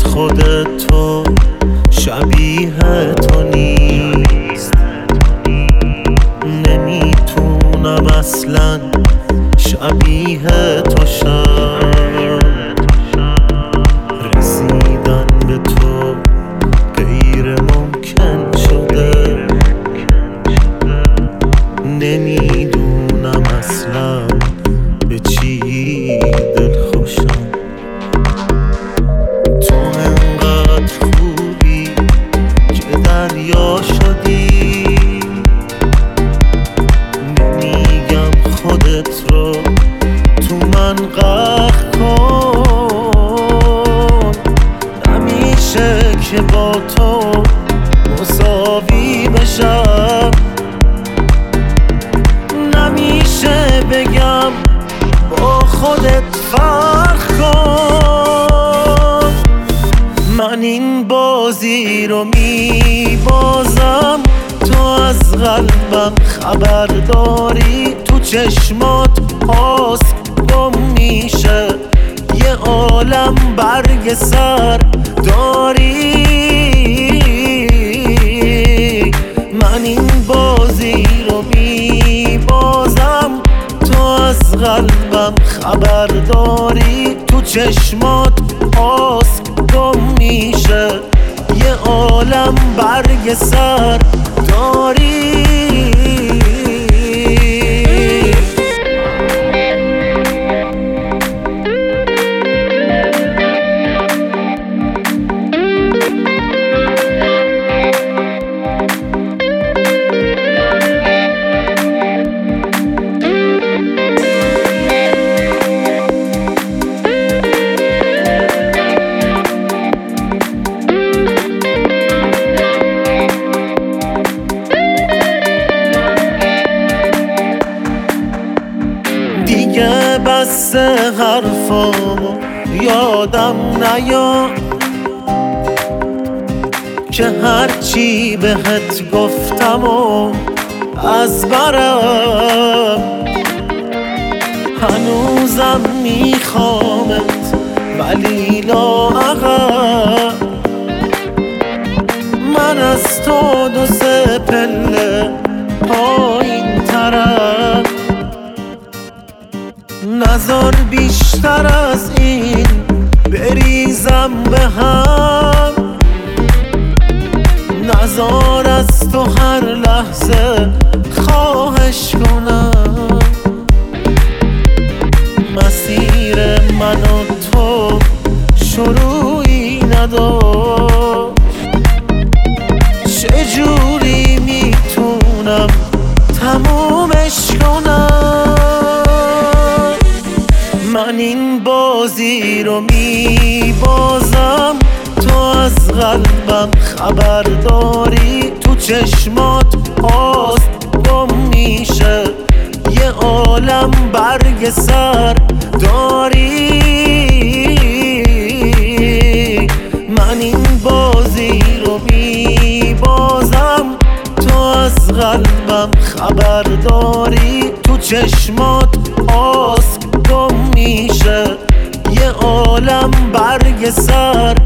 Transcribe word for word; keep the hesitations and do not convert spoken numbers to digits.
خودت تو شبیه تو نیست. نمیتونم اصلا شبیه تو شم. رسیدن به تو غیر ممکن شده. نمیدونم اصلا به چی دل خوشم. تو انقدر خوبی که دریا شدی. نمیگم خودت رو تو من غرق کن. نمیشه که با تو مساوی بشم. نمیشه بگم با خودت فرق کن. من این بازی رو میبازم، تو از قلبم خبر داری. تو چشمات آسم گم میشه، یه عالم برگ سر داری. من این بازی رو میبازم، تو از قلبم خبر داری. تو چشمات آسم گم میشه، یه عالم برگ سر داری. دیگه بس حرفامو یادم نیار که هرچی بهت گفتم و از برم. هنوزم میخوامت ولی لااقل. من از تو دو سه پله پایین ترم. نذار بیشتر از این بریزم به هم. نذار از تو هر لحظه خواهش کنم. مسیر من و تو شروعی نداشت. چجوری میتونم تمومش کنم؟ من این بازی رو میبازم، تو از قلبم خبر داری. تو چشمات آسم گم میشه، یه عالم برگ سر داری. من این بازی رو میبازم، تو از قلبم خبر داری. تو چشمات آسم گم میشه، یه عالم برگ سر